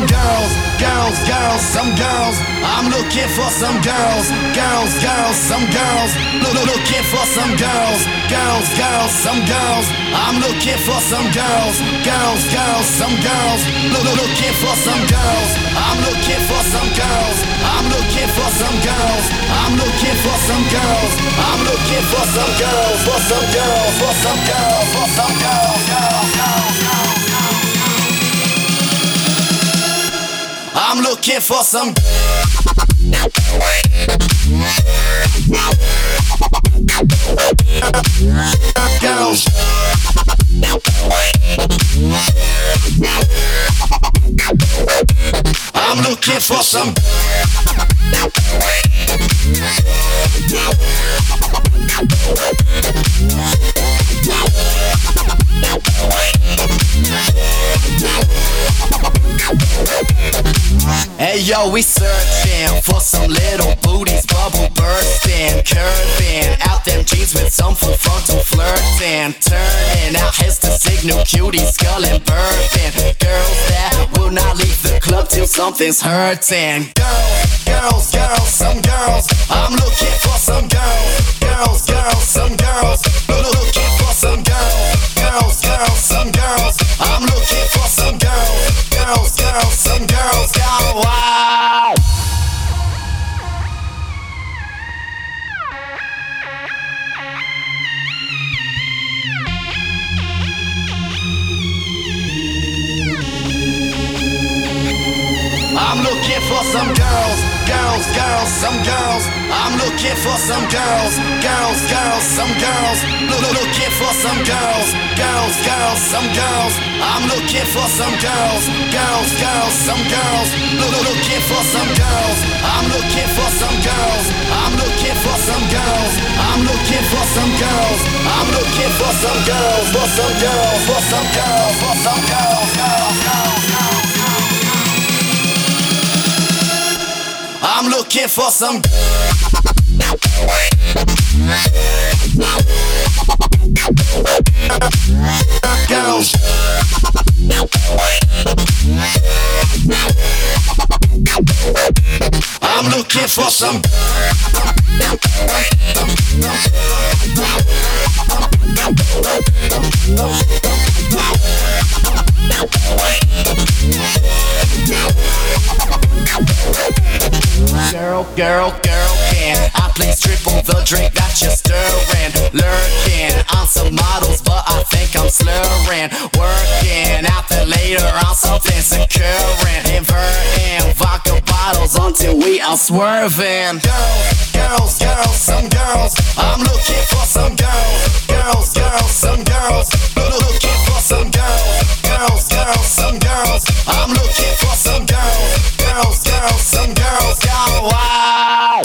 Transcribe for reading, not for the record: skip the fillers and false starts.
some girls, girls, girls, some girls. I'm looking for some girls, girls, girls, some girls. Looking for some girls, girls, girls, some girls. I'm looking for some girls, girls, girls, some girls. Looking for some girls. I'm looking for some girls. I'm looking for some girls. I'm looking for some girls. I'm looking for some girls, for some girls, for some girls, for some girls, girls, girls, girls. I'm looking for some girls. I'm looking for some. Hey yo, we searching for some little booties, bubble bursting, curving out them jeans with some full frontal flirting, turning out heads to signal cuties, skull and burping. Girls that will not leave the club till something's hurting. Girls, girls, girls, some girls. I'm looking for some girls, girls, girls, some girls. Looking for some girls, girls, girls, some girls. I'm looking for some girls, girls, girls, some girls. Oh, wow. I'm looking for some girls, girls, girls, some girls. I'm looking for some girls, girls, girls, some girls. Looking for some girls, girls, girls, some girls. I'm looking for some girls, girls, girls, some girls. Looking for some girls. I'm looking for some girls. I'm looking for some girls. I'm looking for some girls. I'm looking for some girls, for some girls, for some girls, for some girls, girls, girls, girls. I'm looking for some girls. I'm looking for some. Girl, girl, girl, can I please triple the drink that you're stirring? Lurking on some models, but I think I'm slurring. Working out the later on something securing. Inverting vodka bottles until we are swerving. Girls, girls, girls, some girls. I'm looking for some girls, girls, girls, some girls. Looking for some girls, girls, girls, some girls. I'm looking for some girls, girls, girls, some girls. Oh, wow.